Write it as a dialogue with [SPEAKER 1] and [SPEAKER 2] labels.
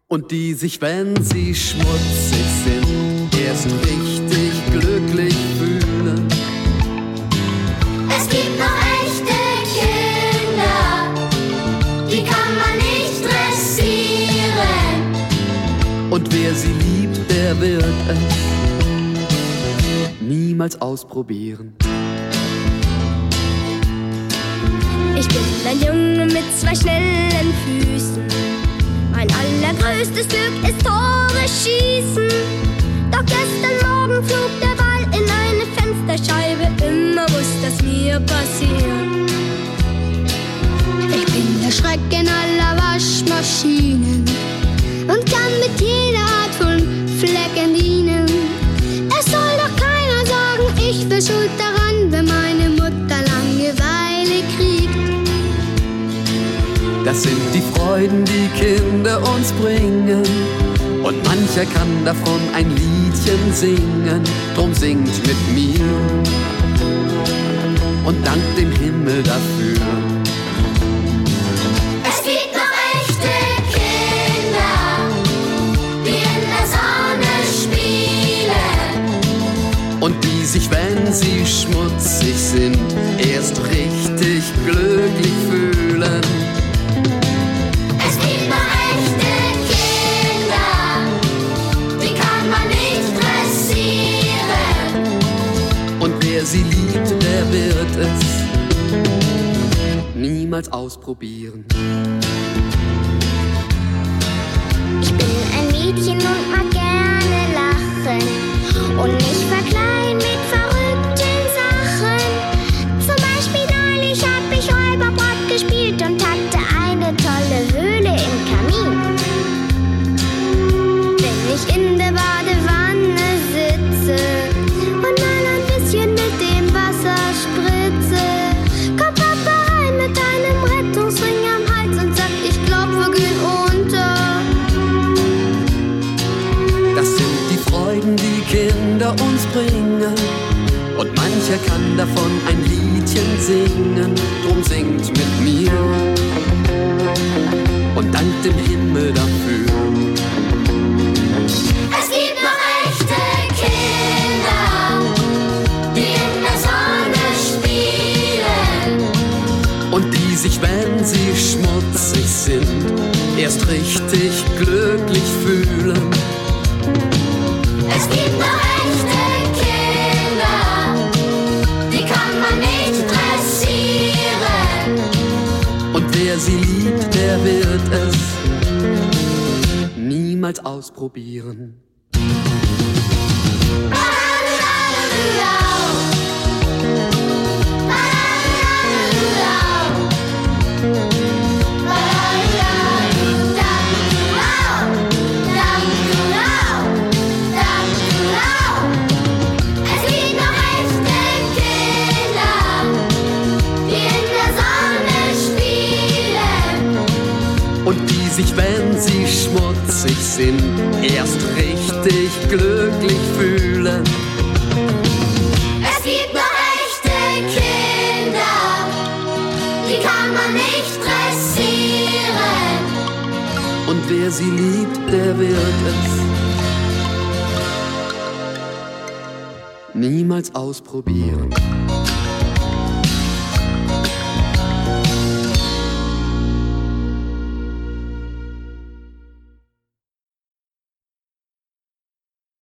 [SPEAKER 1] Und die sich, wenn sie schmutzig sind, erst richtig glücklich fühlen.
[SPEAKER 2] Es gibt noch echte Kinder, die kann man nicht dressieren.
[SPEAKER 1] Und wer sie liebt, der wird es niemals ausprobieren.
[SPEAKER 3] Ich bin ein Junge mit 2 schnellen Füßen. Mein allergrößtes Glück ist Tore schießen. Doch gestern Morgen flog der Ball in eine Fensterscheibe. Immer muss das mir passieren.
[SPEAKER 4] Ich bin der Schrecken aller Waschmaschinen und kann mit jeder Art von Flecken dienen. Es soll doch keiner sagen, ich bin schuld daran, wenn meine Mutter Langeweile kriegt.
[SPEAKER 1] Das sind die Freuden, die Kinder uns bringen. Und mancher kann davon ein Liedchen singen. Drum singt mit mir und dankt dem Himmel dafür.
[SPEAKER 2] Es gibt noch echte Kinder, die in der Sonne spielen.
[SPEAKER 1] Und die sich, wenn sie schmutzig sind, erst richtig glücklich fühlen.
[SPEAKER 2] Es gibt noch echte Kinder, die kann man nicht dressieren.
[SPEAKER 1] Und wer sie liebt, der wird es niemals ausprobieren.
[SPEAKER 3] Ich bin ein Mädchen und mag gerne lachen und mich verkleiden mit verrückten Sachen. Zum Beispiel neulich hab ich Räuberbrot gespielt und hatte eine tolle Höhle im Kamin. Wenn ich in der Badewanne sitze und mal ein bisschen mit dem Wasser spritze, kommt Papa rein mit einem Rettungsring am Hals und sagt, ich glaub, wir gehen unter.
[SPEAKER 1] Das sind die Freuden, die Kinder uns bringen. Und mancher kann davon ein Liedchen singen. Drum singt mit mir und dankt dem Himmel dafür.
[SPEAKER 2] Es gibt noch echte Kinder, die in der Sonne spielen.
[SPEAKER 1] Und die sich, wenn sie schmutzig sind, erst richtig glücklich fühlen.
[SPEAKER 2] Es gibt noch echte Kinder, die kann man nicht dressieren.
[SPEAKER 1] Und wer sie liebt, der wird es niemals ausprobieren.
[SPEAKER 2] Es gibt noch echte Kinder, die in der Sonne spielen.
[SPEAKER 1] Und die sich, wenn sie schmutzig sind, erst richtig glücklich fühlen.
[SPEAKER 2] Es gibt noch echte Kinder, die kann man nicht dressieren.
[SPEAKER 1] Und wer sie liebt, der wird es niemals ausprobieren.